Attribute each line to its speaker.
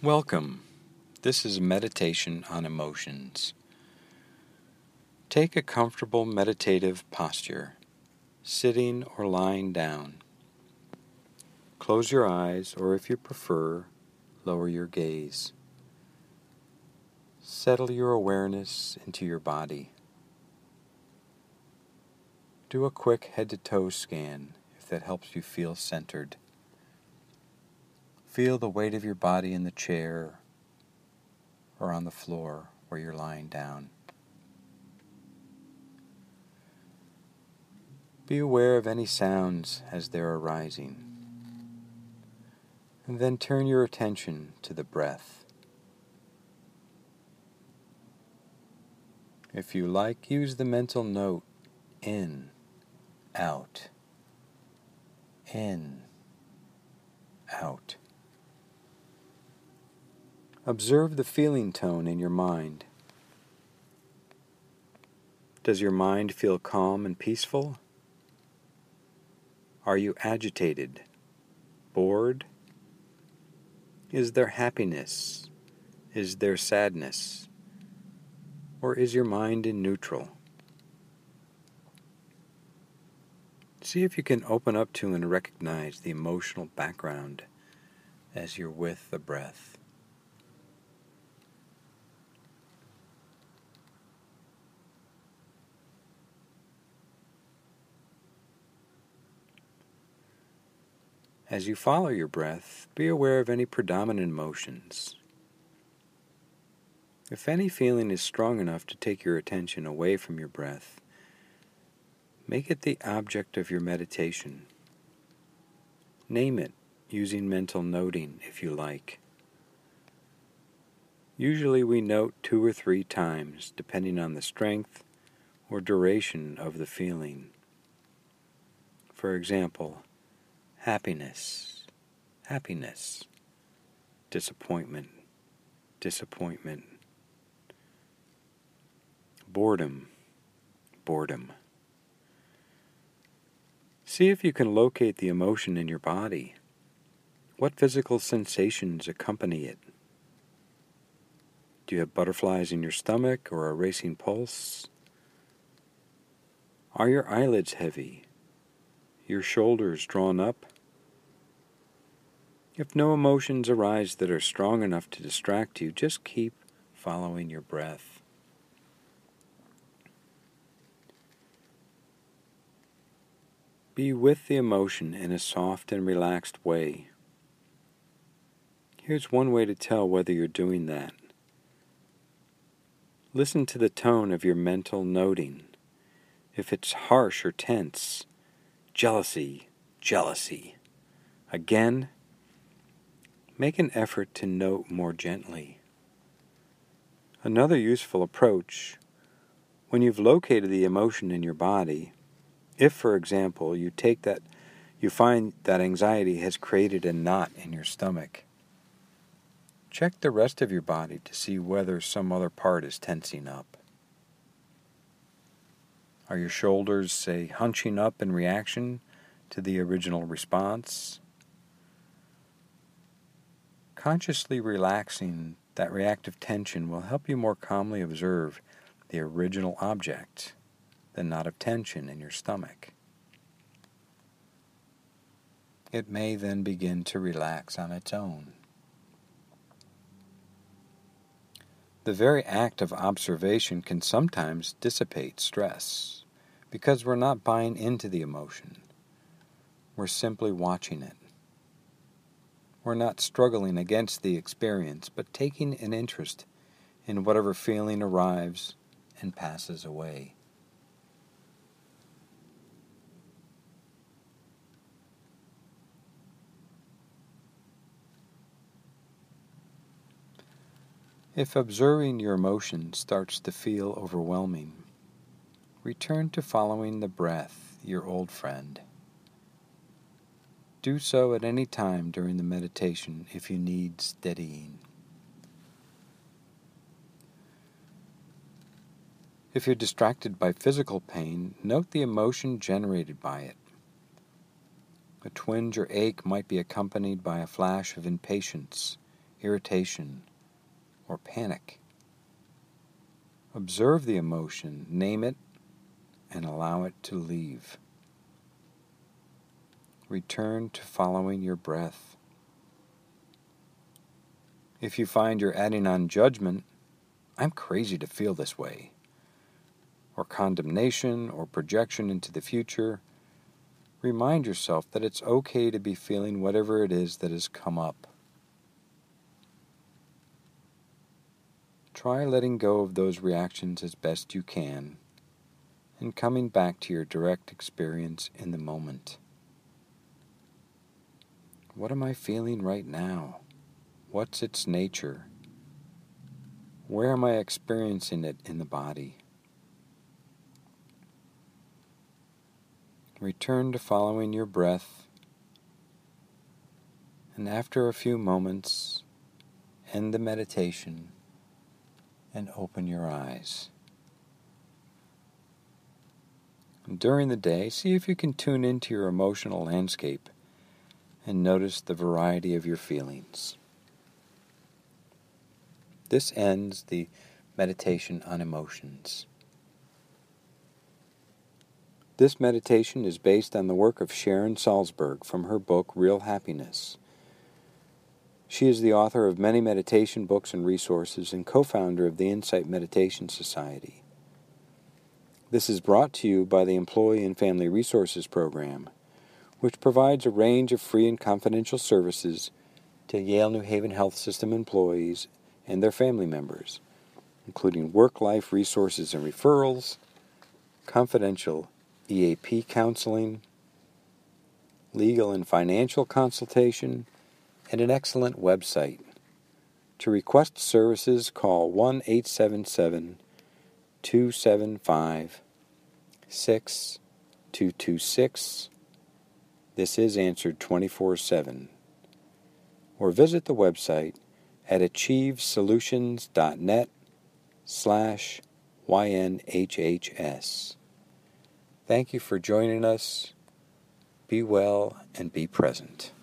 Speaker 1: Welcome. This is a meditation on emotions. Take a comfortable meditative posture, sitting or lying down. Close your eyes, or if you prefer, lower your gaze. Settle your awareness into your body. Do a quick head-to-toe scan if that helps you feel centered. Feel the weight of your body in the chair or on the floor where you're lying down. Be aware of any sounds as they're arising. And then turn your attention to the breath. If you like, use the mental note in, out, in, out. Observe the feeling tone in your mind. Does your mind feel calm and peaceful? Are you agitated, bored? Is there happiness? Is there sadness? Or is your mind in neutral? See if you can open up to and recognize the emotional background as you're with the breath. As you follow your breath, be aware of any predominant emotions. If any feeling is strong enough to take your attention away from your breath, make it the object of your meditation. Name it using mental noting if you like. Usually we note 2 or 3 times, depending on the strength or duration of the feeling. For example, happiness, happiness, disappointment, disappointment, boredom, boredom. See if you can locate the emotion in your body. What physical sensations accompany it? Do you have butterflies in your stomach or a racing pulse? Are your eyelids heavy? Your shoulders drawn up? If no emotions arise that are strong enough to distract you, just keep following your breath. Be with the emotion in a soft and relaxed way. Here's one way to tell whether you're doing that. Listen to the tone of your mental noting. If it's harsh or tense, jealousy, jealousy. Again, make an effort to note more gently. Another useful approach, when you've located the emotion in your body, if, for example, you find that anxiety has created a knot in your stomach, check the rest of your body to see whether some other part is tensing up. Are your shoulders, say, hunching up in reaction to the original response? Consciously relaxing that reactive tension will help you more calmly observe the original object, the knot of tension in your stomach. It may then begin to relax on its own. The very act of observation can sometimes dissipate stress because we're not buying into the emotion. We're simply watching it. We're not struggling against the experience, but taking an interest in whatever feeling arrives and passes away. If observing your emotion starts to feel overwhelming, return to following the breath, your old friend. Do so at any time during the meditation if you need steadying. If you're distracted by physical pain, note the emotion generated by it. A twinge or ache might be accompanied by a flash of impatience, irritation, or panic. Observe the emotion, name it, and allow it to leave. Return to following your breath. If you find you're adding on judgment, I'm crazy to feel this way, or condemnation or projection into the future, remind yourself that it's okay to be feeling whatever it is that has come up. Try letting go of those reactions as best you can and coming back to your direct experience in the moment. What am I feeling right now? What's its nature? Where am I experiencing it in the body? Return to following your breath, and after a few moments, end the meditation and open your eyes. And during the day, see if you can tune into your emotional landscape and notice the variety of your feelings. This ends the meditation on emotions. This meditation is based on the work of Sharon Salzberg from her book, Real Happiness. She is the author of many meditation books and resources and co-founder of the Insight Meditation Society. This is brought to you by the Employee and Family Resources Program, which provides a range of free and confidential services to Yale New Haven Health System employees and their family members, including work-life resources and referrals, confidential EAP counseling, legal and financial consultation, and an excellent website. To request services, call 1-877-275-6226. This is answered 24/7. Or visit the website at achievesolutions.net/YNHHS. Thank you for joining us. Be well and be present.